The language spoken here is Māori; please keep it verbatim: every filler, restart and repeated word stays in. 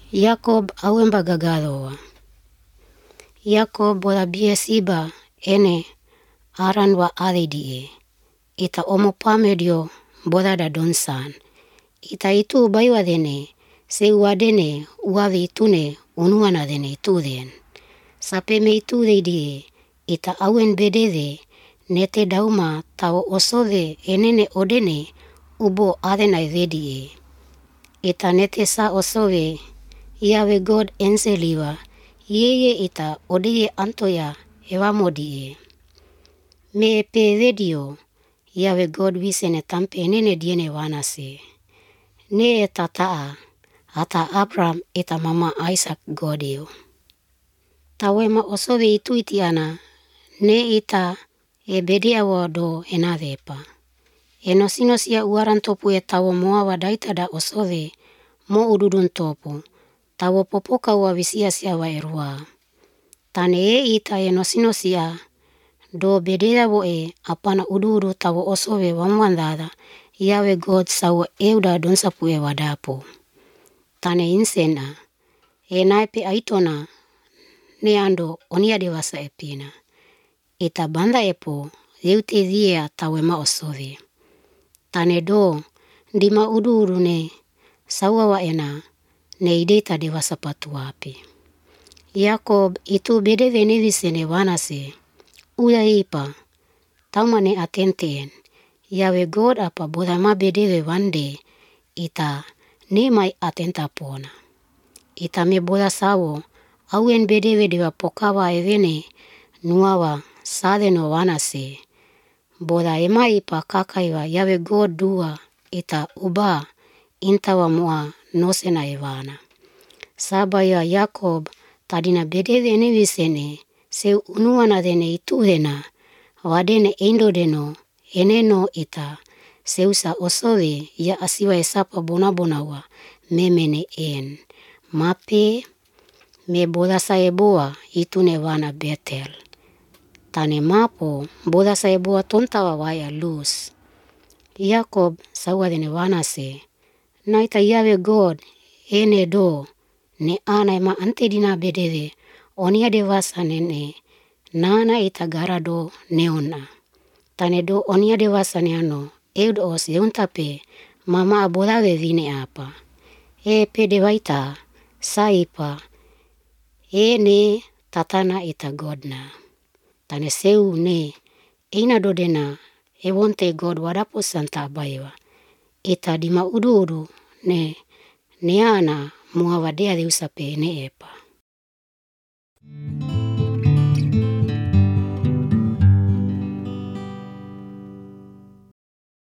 Yakob awemba gagaroa. Yakob boda biesiba ene aran wa aridie. Ita omo pamedio boda da donsan. Ita itu baywa dene, se uadene uavi itune unuana dene itu den. Sape me itu die, ita awen bedede, nete dauma tau osove enene odene ubo adenai vedie. Ita nete sa osove, Yahweh God enseliwa, yeye ita odeye antoya evamodie. Me pe vedio, Yahweh God wisene tampe enene diene wanase. Ne eta taa, ata Abraham eta mama Isaac Godio. Tawema osove itu itiana, ne ita e bedia wado enavepa. Enosinosia uaran topu e tawo moawa daita da osove, mo ududun topu. Tawo popoka wa visia sia wa erua. Tane e ita enosinosia, do bedia wo e apana ududu tawo osove wamwandada, Yahweh God sawo euda donsapu e wadapo. Tane insena, e naipe aitona, ne ando onia dewasa epina. Ita banda epo, yeute dhia tawema osove. Tane do, dima ududu ne, sawa wa ena, ne ideta dewasa patuapi. Yakob itu bede venevisene wanase, uya ipa, taumane atenten, Yahweh God apa bodama bedeve wande, ita ne mai atenta pona. Ita me boda sawo, awen bedeve dewa pokawa evene, nuawa sadeno wanase. Boda ema ipa kakaiwa Yahweh God dua, ita uba, intawa mua nosena evana. Sabaya Yakob tadina bedeve enevisene, se unuana dene itu dena, wadene endo deno, eneno ita, seusa osove ya asiwa esapa bona bona wa, memene en. Mape, me boda saeboa itune wana Betel. Tane mapo, boda saeboa tontawa waya luz. Yakob sawa dene wanase, naita Yahweh God, ene do, ne ana ema antedina bedeve, onia dewasa nene, nana ita garado neona. Tane do onia dewasa neano, eudo os yeuntape, mama abodawe vine apa. E pe dewaita, saipa, ene tatana ita Godna. Tane seu ne, eina dodena, ewonte God wadapo santa baywa. Ita dima udu udu, ne, neana mua wadea deusape ne epa.